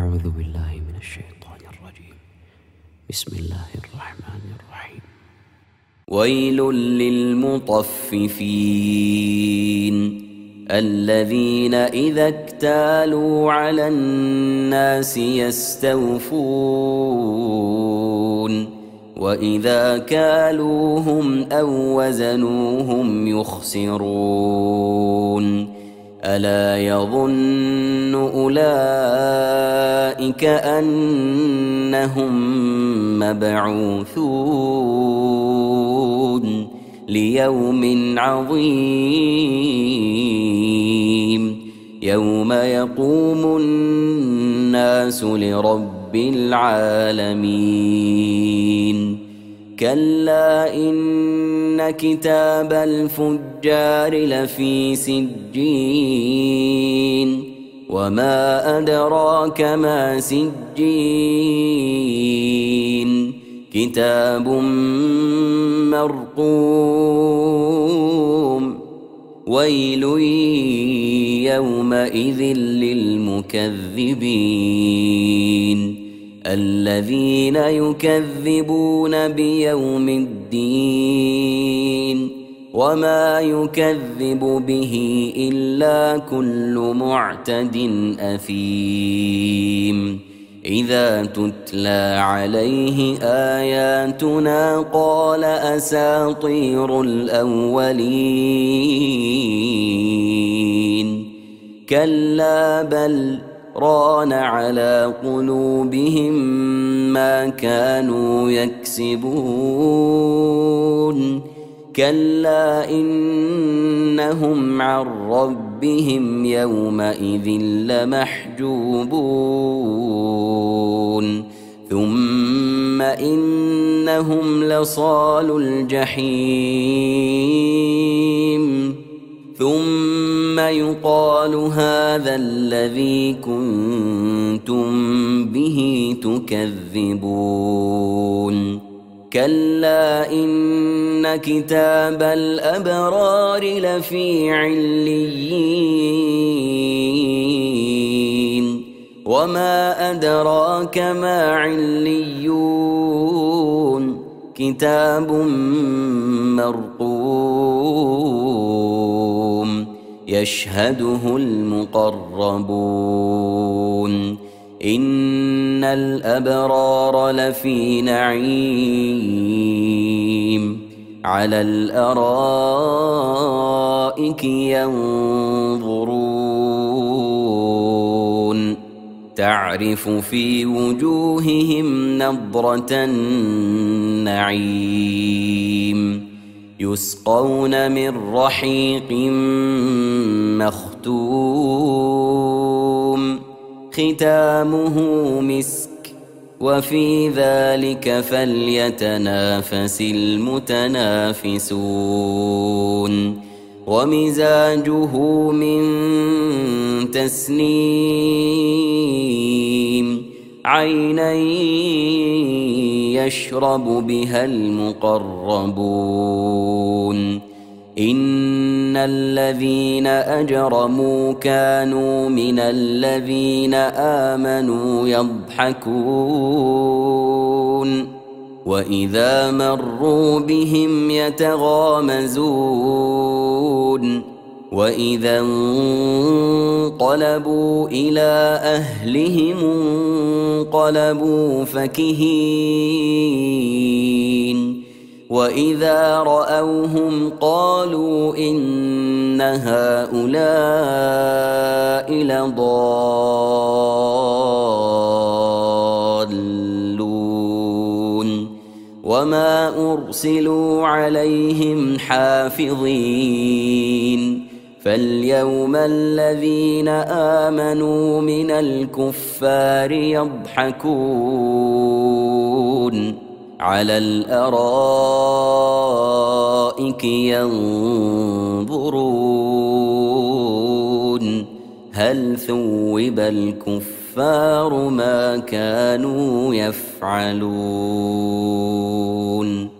أعوذ بالله من الشيطان الرجيم. بسم الله الرحمن الرحيم. ويل للمطففين الذين إذا اكتالوا على الناس يستوفون وإذا كالوهم أو وزنوهم يخسرون ألا يظن أولئك أنهم مبعوثون ليوم عظيم يوم يقوم الناس لرب العالمين كلا إن كتاب الفجار لفي سجين وما أدراك ما سجين كتاب مرقوم ويل يومئذ للمكذبين الذين يكذبون بيوم الدين وما يكذب به إلا كل معتد أثيم إذا تتلى عليه آياتنا قال أساطير الأولين كلا بل ران على قلوبهم ما كانوا يكسبون كلا إنهم عن ربهم يومئذ لمحجوبون ثم إنهم لصالو الجحيم ثم يقال هذا الذي كنتم به تكذبون كلا إن كتاب الأبرار لفي عليين وما أدراك ما عليون كتاب مرقوم يشهده المقربون إن الأبرار لفي نعيم على الأرائك ينظرون تعرف في وجوههم نضرة النعيم يسقون من رحيق مختوم ختامه مسك وفي ذلك فليتنافس المتنافسون ومزاجه من تسنيم عينا يشرب بها المقربون إن الذين أجرموا كانوا من الذين آمنوا يضحكون وإذا مروا بهم يتغامزون وإذا انقلبوا إلى أهلهم انقلبوا فكهين وإذا رأوهم قالوا إن هؤلاء لضالون وما أرسلوا عليهم حافظين فاليوم الذين آمنوا من الكفار يضحكون على الأرائك ينظرون هل ثوب الكفار ما كانوا يفعلون